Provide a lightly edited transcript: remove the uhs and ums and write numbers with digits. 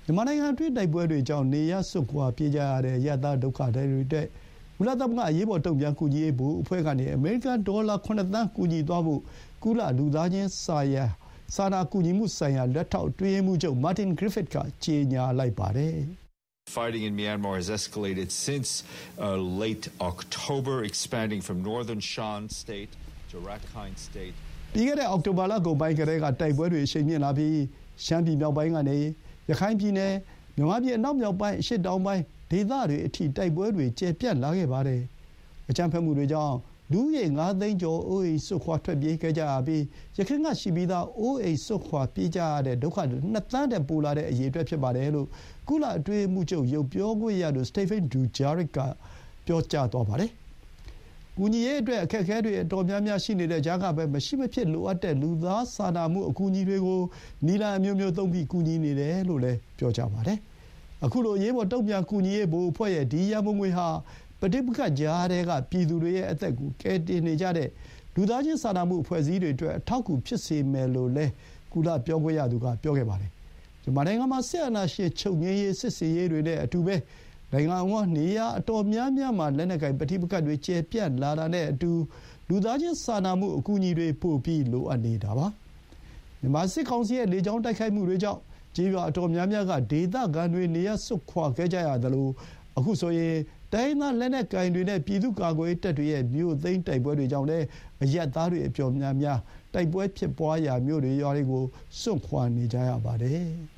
မြန်မာနိုင်ငံအတွင်းတိုက်ပွဲတွေကြောင့်နေရပ်စွန့်ခွာပြေးကြရတဲ့အရပ်သားဒုက္ခသည်တွေအတွက်ကုလသမဂ္ဂအရေးပေါ်တုံ့ပြန်ကူညီရေးဘုတ်အဖွဲ့ကနေအမေရိကန်ဒေါ်လာ9 သန်းကူညီသွားဖို့ကုလလူသားချင်းစာနာကူညီမှုဆိုင်ရာလက်ထောက်အတွင်းရေးမှူးချုပ် Martin Griffiths ကကြေညာလိုက်ပါတယ်။ Fighting in Myanmar has escalated since late October, expanding from northern Shan State to Rakhine State. ပြီးခဲ့တဲ့အောက်တိုဘာလကုန်ပိုင်းကတည်းကတိုက်ပွဲတွေအရှိန်မြင့်လာပြီးရှမ်းပြည်မြောက်ပိုင်းကနေရခိုင်ပြည်နယ်မြန်မာပြည်အနောက်မြောက်ပိုင်းအရှေ့တောင်ပိုင်းဒေသတွေအထိတိုက်ပွဲတွေကျယ်ပြန့်လာခဲ့ပါတယ်။အကြမ်းဖက်မှုတွေကြောင့်လူဦးရေ9 သိန်းကျော်အိုးအိမ်စွန့်ခွာထွက်ပြေးခဲ့ကြရပြီးယခင်ကရှိပြီးသားအိုးအိမ်စွန့်ခွာပြေးကြရတဲ့ဒုက္ခတွေ2 သန်းတဲ့ပိုလာတဲ့အရေးအတွက်ဖြစ်ပါတယ်လို့ကုလအတွင်းရေးမှူးချုပ်ရုံးပြောခွင့်ရသူ Stéphane Dujarric ကပြောကြားသွားပါတယ်။ကူညီရေးအတွက်အခက်အခဲတွေအတော်များများရှိနေတဲ့ကြားကပဲမရှိမဖြစ်လိုအပ်တဲ့လူသားစာနာမှုအကူအညီတွေကိုနည်းလမ်းအမျိုးမျိုးသုံးပြီးကူညီနေတယ်လို့လည်းပြောကြပါတယ်။အခုလိုအရေးပေါ်တုံ့ပြန်ကူညီရေးဘုတ်အဖွဲ့ရဲ့ဒီရန်ပုံငွေဟာပဋိပက္ခကြားထဲကပြည်သူတွေရဲ့အသက်ကိုကယ်တင်နေကြတဲ့လူသားချင်းစာနာမှုအဖွဲ့အစည်းတွေအတွက်အထောက်အကူဖြစ်စေမယ်လို့လည်းကုလပြောခွင့်ရသူကပြောခဲ့ပါတယ်။မြန်မာနိုင်ငံမှာစစ်အာဏာရှင်ချုပ်ငြိမ်းရေးစစ်ဆင်ရေးတွေနဲ့အတူပဲနိုင်ငံအဝန်းနေရာအတော်များများမှာလက်နက်ကိုင်ပဋိပက္ခတွေကျယ်ပြန့်လာတာနဲ့အတူလူသားချင်းစာနာမှုအကူအညီတွေပို့ပြီးလိုအပ်နေတာပါ။မြန်မာစစ်ကောင်စီရဲ့လေကြောင်းတိုက်ခိုက်မှုတွေကြောင့်ကျေးရွာအတော်များများကဒေသခံတွေနေရပ်စွန့်ခွာခဲ့ကြရသလိုအခုဆိုရင်တိုင်းသားလက်နက်ကိုင်တွေနဲ့ပြည်သူ့ကာကွယ်ရေးတပ်တွေရဲ့မြို့သိမ်းတိုက်ပွဲတွေကြောင့်လည်းအရပ်သားတွေအပျော်များများတိုက်ပွဲဖြစ်ပွားရာမြို့တွေရွာတွေကိုစွန့်ခွာနေကြရပါတယ်။